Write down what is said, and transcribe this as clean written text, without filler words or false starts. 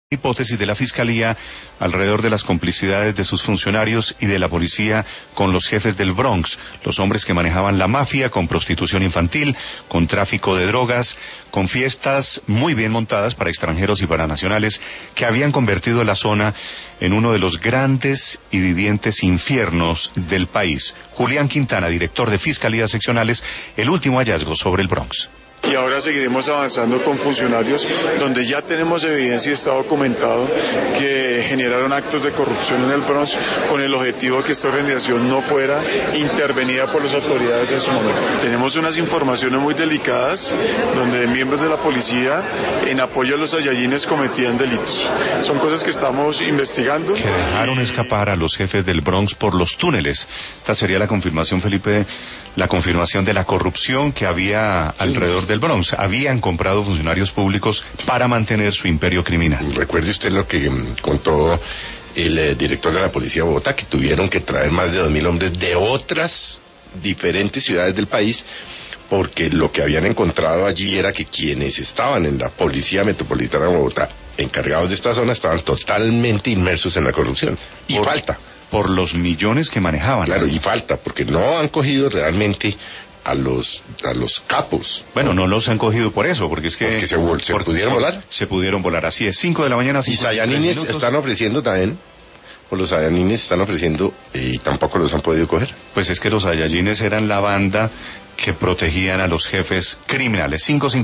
Hipótesis de la Fiscalía alrededor de las complicidades de sus funcionarios y de la policía con los jefes del Bronx, los hombres que manejaban la mafia con prostitución infantil, con tráfico de drogas, con fiestas muy bien montadas para extranjeros y para nacionales que habían convertido la zona en uno de los grandes y vivientes infiernos del país. Julián Quintana, director de Fiscalías Seccionales, el último hallazgo sobre el Bronx. Y ahora seguiremos avanzando con funcionarios donde ya tenemos evidencia y está documentado que generaron actos de corrupción en el Bronx con el objetivo de que esta organización no fuera intervenida por las autoridades en su momento. Tenemos unas informaciones muy delicadas donde miembros de la policía en apoyo a los Saiyajines cometían delitos. Son cosas que estamos investigando. Que dejaron escapar a los jefes del Bronx por los túneles. Esta sería la confirmación, Felipe, la confirmación de la corrupción que había alrededor del Bronx. Habían comprado funcionarios públicos para mantener su imperio criminal. Recuerde usted lo que contó el director de la Policía de Bogotá, que tuvieron que traer más de 2.000 hombres de otras diferentes ciudades del país, porque lo que habían encontrado allí era que quienes estaban en la Policía Metropolitana de Bogotá, encargados de esta zona, estaban totalmente inmersos en la corrupción. Y falta. Por los millones que manejaban. Claro, y falta, porque no han cogido realmente a los capos. Bueno, no los han cogido por eso, porque es que... Porque se pudieron volar. Se pudieron volar, así es, 5 de la mañana. Y Saiyajines están ofreciendo también, por los Saiyajines están ofreciendo y tampoco los han podido coger. Pues es que los Saiyajines eran la banda que protegían a los jefes criminales. 5:50.